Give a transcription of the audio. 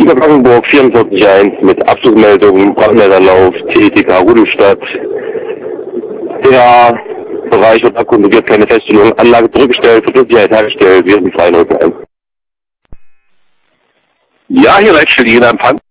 Tiger Blankenburg 44.1 mit Abzugmeldung, Brandmelderlauf, TTK Rudolstadt. Der Bereich wird erkundigt, keine Feststellung, Anlage zurückgestellt, Verkehrssicherheit hergestellt, wir sind frei 0 1. Ja, hier Leitstelle, jeder Empfang.